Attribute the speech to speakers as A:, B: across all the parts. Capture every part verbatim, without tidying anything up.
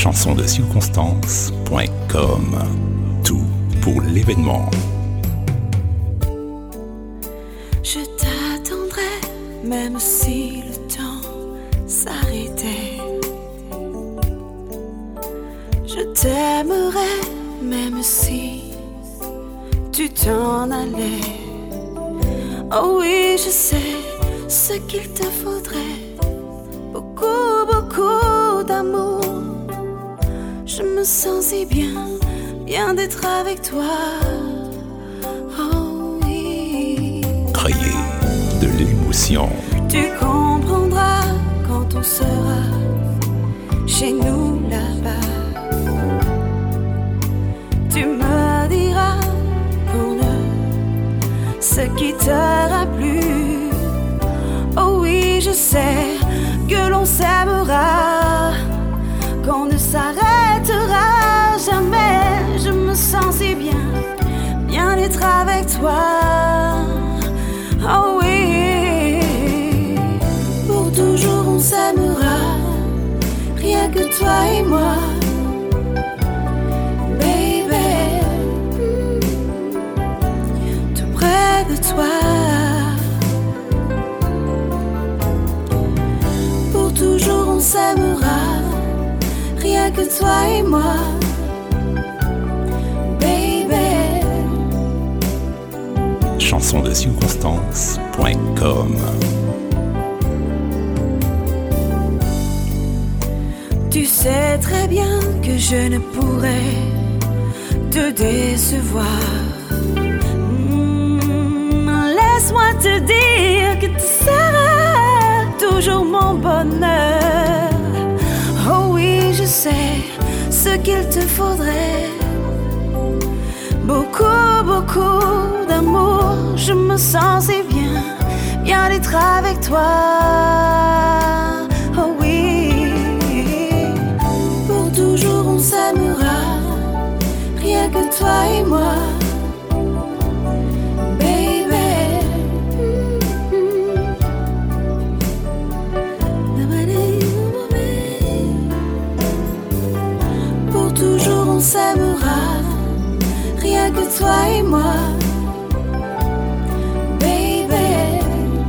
A: chanson de circonstance point com. Tout pour l'événement.
B: Je t'attendrai, même si le temps s'arrêtait. Je t'aimerai, même si tu t'en allais. Oh oui, je sais ce qu'il te faudrait. Beaucoup, beaucoup d'amour. Je me sens si bien, bien d'être avec toi. Oh oui.
A: Créer de l'émotion.
B: Tu comprendras quand on sera chez nous là-bas. Tu me diras qu'on ne se quittera plus. Oh oui, je sais que l'on s'aimera, qu'on ne s'arrêtera jamais. Je me sens si bien, bien d'être avec toi. Oh oui, pour toujours on s'aimera, rien que toi et moi. Baby, tout près de toi. Pour toujours on s'aimera, rien que toi et moi. Baby,
A: chanson de circonstance point com.
B: Tu sais très bien que je ne pourrai te décevoir. Mmh, laisse-moi te dire que tu seras toujours mon bonheur. Oh oui, je sais ce qu'il te faudrait. Beaucoup, beaucoup d'amour. Je me sens si bien, bien d'être avec toi. Oh oui, pour toujours on s'aimera, rien que toi et moi. On s'aimera, rien que toi et moi. Baby,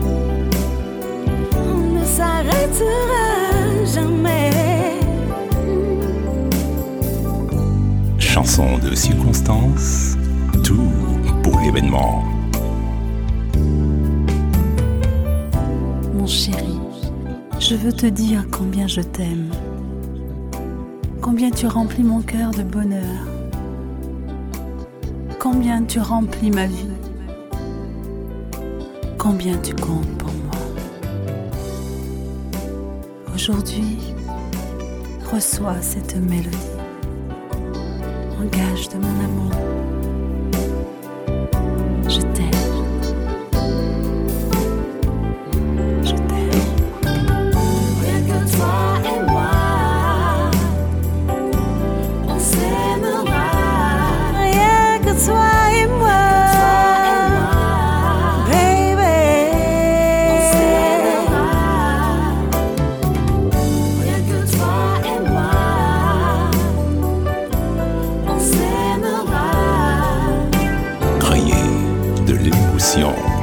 B: on ne s'arrêtera jamais.
A: Chanson de circonstance, tout pour l'événement.
C: Mon chéri, je veux te dire combien je t'aime. Combien tu remplis mon cœur de bonheur. Combien tu remplis ma vie. Combien tu comptes pour moi. Aujourd'hui, reçois cette mélodie en gage de mon amour. Je t'aime. Je t'aime.
B: Rien que toi et moi. Toi et moi, baby, on s'aimera. Rien que toi et moi, on s'aimera.
A: Créer de l'émotion.